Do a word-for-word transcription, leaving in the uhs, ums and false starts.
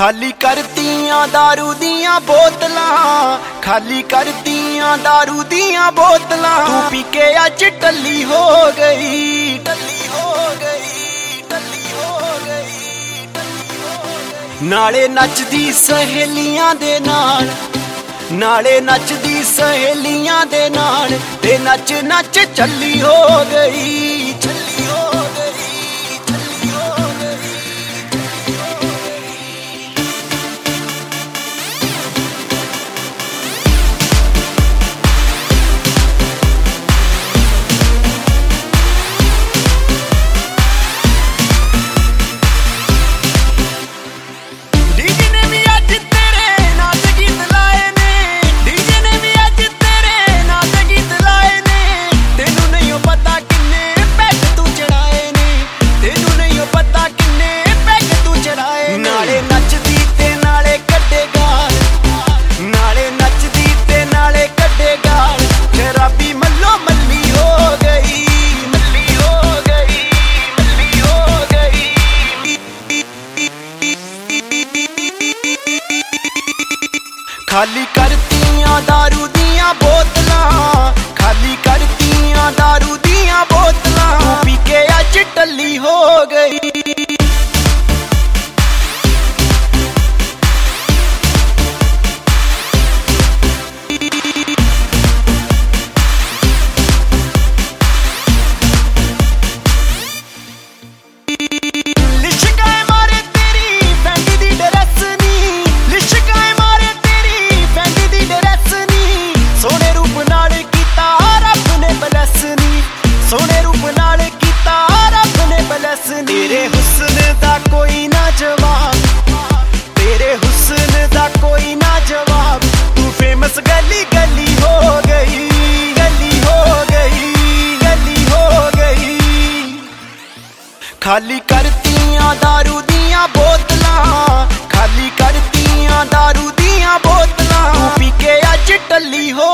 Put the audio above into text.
खाली करतियां दारू दियां बोतलां, खाली करतियां दारू दियां बोतलां। तू पी के अज टल्ली हो गई, टल्ली हो गई, टल्ली हो गई, टल्ली हो गई। नाले नचदी सहेलियां दे नाल, नाले नचदी सहेलियां दे नाल, ते नच नच चली हो गई, चली हो गई, चली हो गई, चली हो गई। खाली करतियां दारू दियां बोतलां, खाली करतियां दारू दियां बोतलां। तू पी के अज टल्ली हो गई। तेरे हुस्न दा कोई ना जवाब, तेरे हुस्न दा कोई ना जवाब। तू फेमस गली गली हो गई, गली हो गई, गली हो गई। खाली करतियां दारू दियां बोतलां, खाली करतियां दारू दियां बोतलां। तू पी के अज टल्ली हो